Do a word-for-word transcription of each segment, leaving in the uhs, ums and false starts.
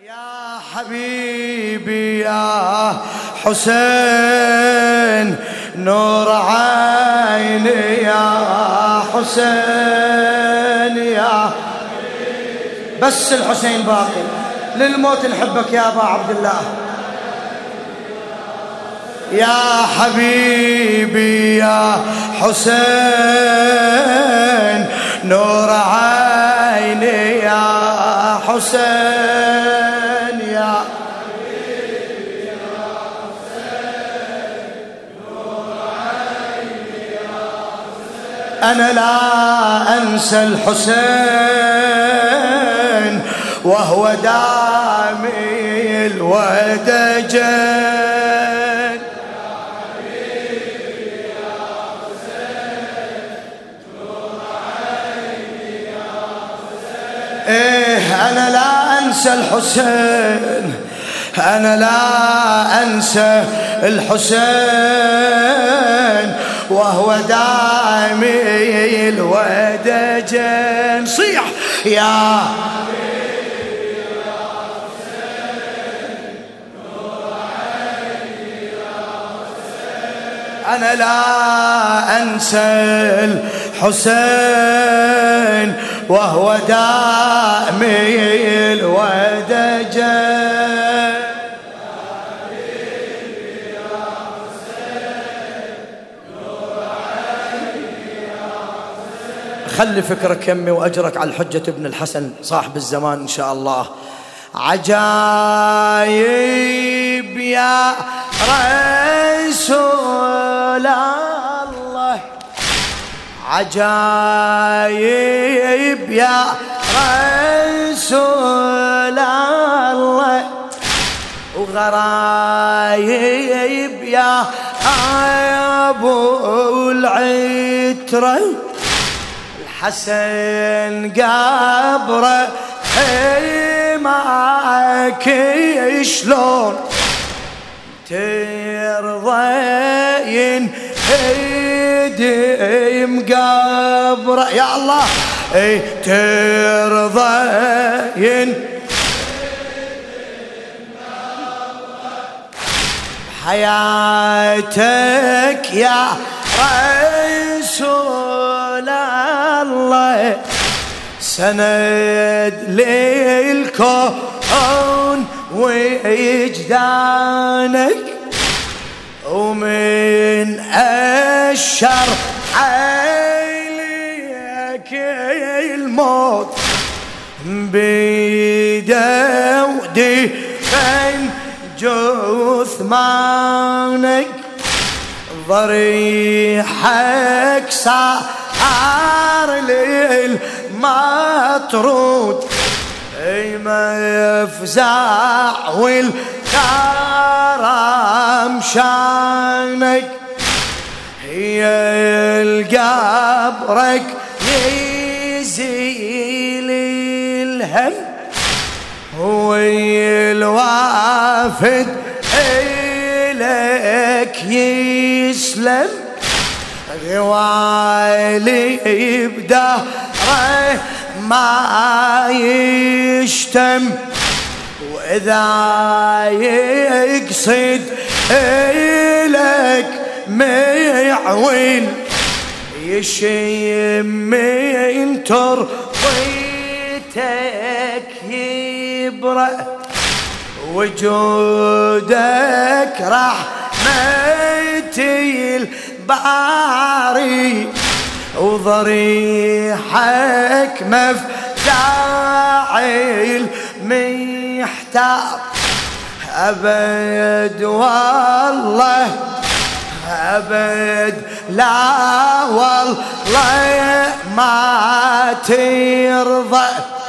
يا حبيبي يا حسين نور عيني يا حسين يا حبيبي. بس الحسين باقي للموت نحبك يا أبا عبد الله. يا حبيبي يا حسين نور عيني يا حسين يا حبيبي يا حسين نور عيني يا حسين. أنا لا أنسى الحسين وهو دامي الودجين. إيه أنا لا أنسى الحسين، أنا لا أنسى الحسين وهو دامي الودجين. صيح يا حبيبي يا حسين نور عيني يا حسين. أنا لا أنسى الحسين وهو دامي الودجين. يا حبيبي يا حسين نور عيني يا حسين. خلي فكرك يمي وأجرك على الحجة ابن الحسن صاحب الزمان إن شاء الله. عجايب يا رسول الله، عجايب يا رسول الله، وغرايب يا أبو العترة. الحسن قبره معك شلون ترضى ينهدم قبره يا الله. اي ترضى ينهدم قبره حياتك يا رسول الله، سند للكون وإجدانك، ومن الشر عليك الموت بيدودي بين جثمانك. ضريحك صار للمطرود اي مفزع والكرم شانك. هي القبرك يزيل الهم، هو الوافد إليك يسلم. غوالي بدهره ما يشتم، وإذا يقصد إليك معويل يشم من تربيتك يبرأ. وجودك رحمتي الباري، وضريحك مفزع المحتار. أبد والله أبد لا والله ما ترضى،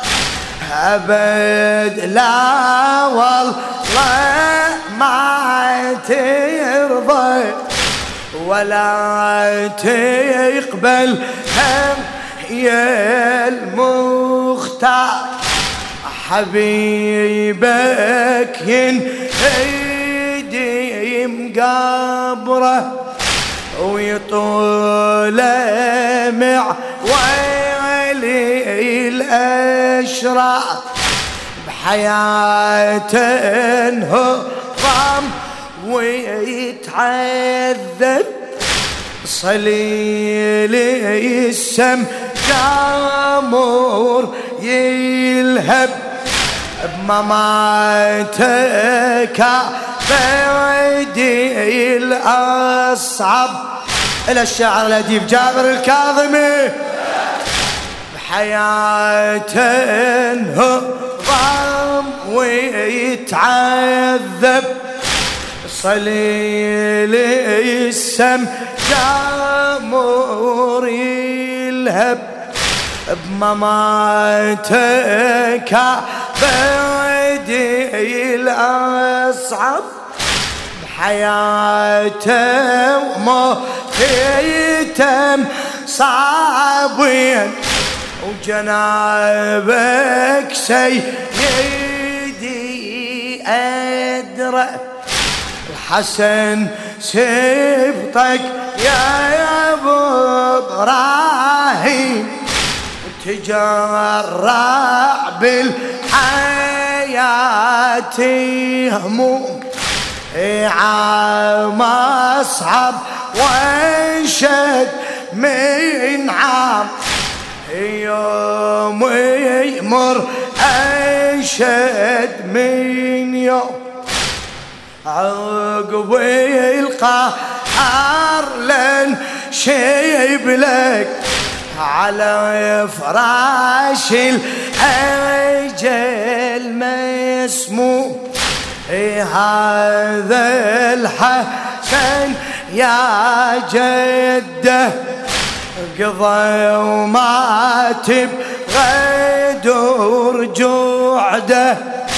أبد لا والله ما ترضى، ولا تقبل هم يا المختار. حبيبك ينهدم قبره ويطول مع ويلي الأشرار. بحياته انهضم ويتعذب، صليل السم جامور يلهب، بمماتك بعيدي الأصعب. إلى الشاعر الأديب جابر الكاظمي. بحياته انهضم ويتعذب، صليل السم جامور يلهب، بمماتك بعيدي الأصعب. بحياته وموتيتم صعبين، وجنابك سيدي أدرى. الحسن سبطك يا أبو إبراهيم، تجرع بالحياة هموم، عام أصعب وانشد من عام، يوم يمر انشد من يوم. عقب القهر لن شيب لك على فراش الأجل مسموم. هذا الحسن يا جده قضى ومات بغدر جوعده،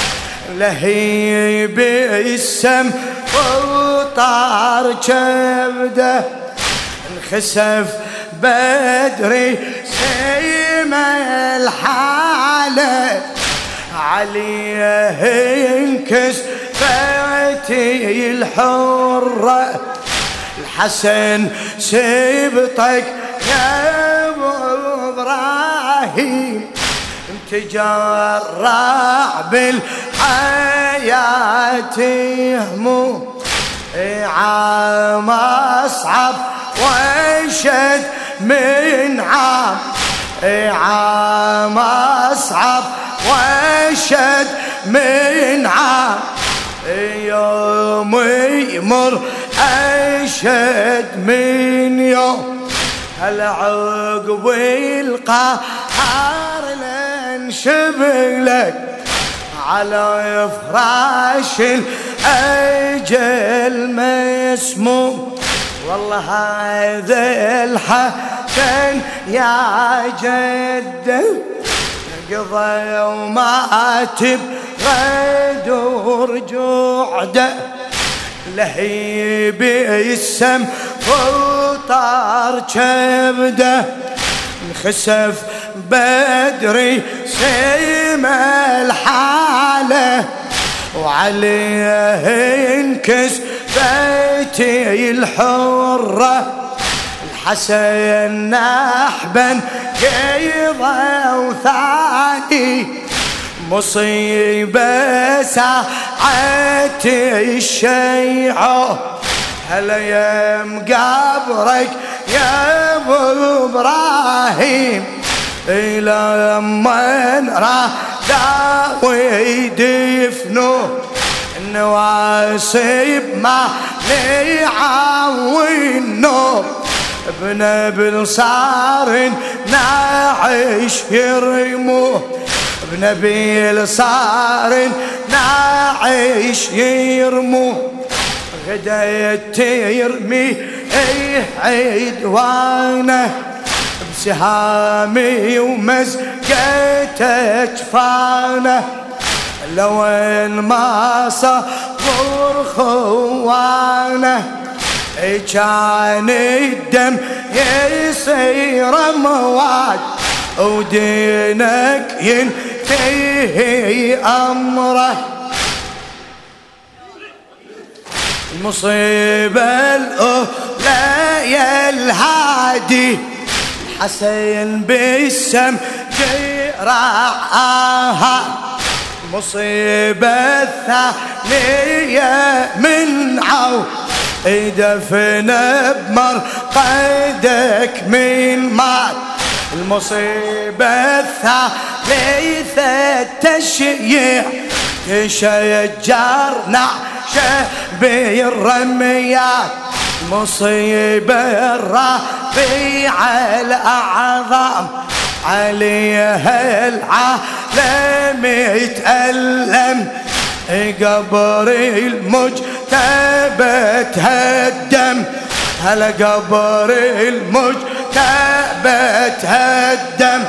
لهيب السم وطار كبده، انخسف بدري سيم الحالة، عليه انكس فاتي الحرة. الحسن سبطك يا ابو ابراهيم، تجرع بالحياة هموم، عام أصعب وانشد من عام، عام أصعب وانشد من عام، يوم يمر انشد من يوم. العقب القهر لنشبلك على فراش الأجل مسموم. والله هذا الحسن يا جده قضى ومات بغدر جوعده، لهيب السم وطار كبده، انخسف بدري سيم الحالة، وعليه انكس بيتي الحرة. الحسن نحبا قيضة وثاني، مصيبة ساعتي الشيعة، هلا يا مقبرك يا ابو ابراهيم، الى من راد ويدفنوه، النواسب ما ليعاونوه، بنبل صار نعيش يرموه، بنبيل صار نعيش يرموه. غديت يرمي ايه عدوانه، بسهامي ومزقت اجفانه، لوين ما صبر خوانه، كان الدم يصير مواد، ودينك ينتهي امره. المصيبة الأولى يا الهادي، الحسن بالسم جرعها، المصيبة الثانية من عو دفن بمرقدك من مات. المصيبة الثالثة تشييع تشجر نعشة بالرميات. المصيبة الرابعة الأعظم عليها العالم يتألم قبر المجتبى تهدم. هلا قبر المجتبى تهدم.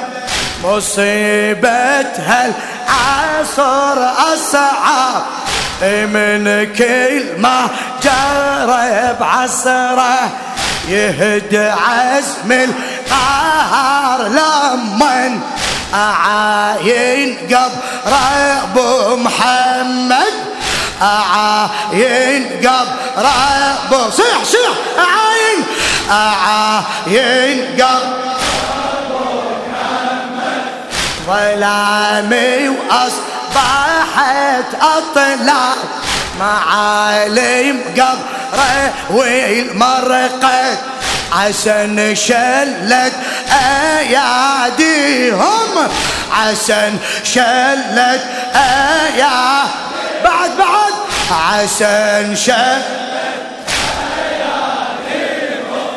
مصيبتها العصر أصعب من كل ما جرى بعصره. يهد عزم القهر لمن أعاين قبر أبو محمد. أعاين قبر أبو صيح صيح أعاين أعاين قبر أبو محمد. ظلامي وأصبحت أطلع معالم قبره والمرقد. عسن شلت أياديهم عسن شلت أياديهم بعد بعد عسن شلت أياديهم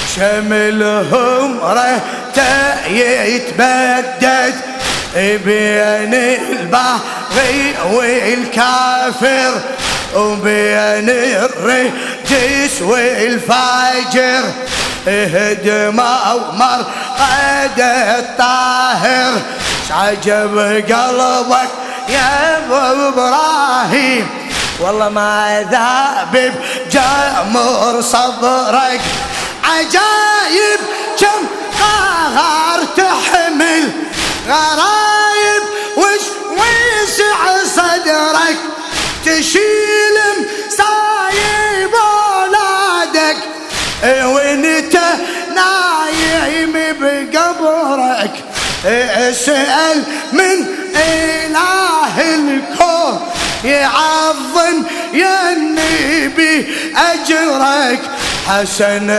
شملهم رهته يتبدد بين الباغي والكافر وبين الرجس والفاجر. اهدما ومرقد الطاهر عجب قلبك يا ابو ابراهيم والله ما ذاب بجمر صبرك. عجايب كم قهر تحمل غرايب وش ويسع صدرك. تشيل مصايب اولادك وانت نايم بقبرك. اسأل من اله الكون يعظم يا النبي اجرك. حسن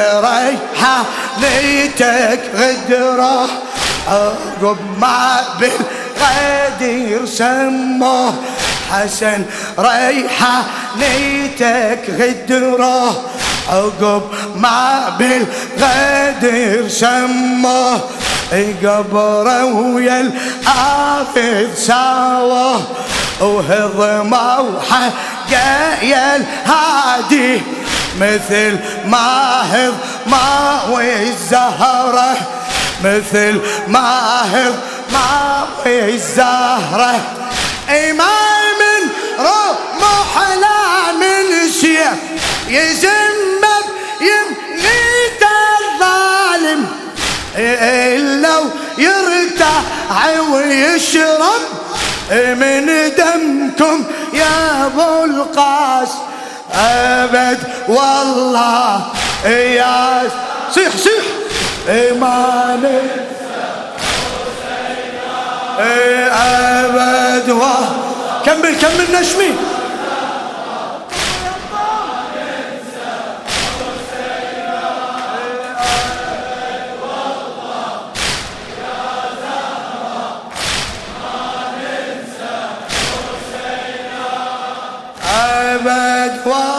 ريحانيتك غدره عقب ما بالغدير سموه. حسن ريحانيتك غدره عقب ما بالغدير سموه. قبره ويا الآفذ ساوه وهضمه وحقا يا الهادي مثل ما هضمه والزهره مثل ما هضمه والزهره. إمام رمح لا من سيف يزمب يمنيت الظالم. لو يرتاح ويشرب من دمكم يا ابو القاس ابد والله يا صيح صيح ما ننسى ابد والله. كمل كمل نشمي. أبد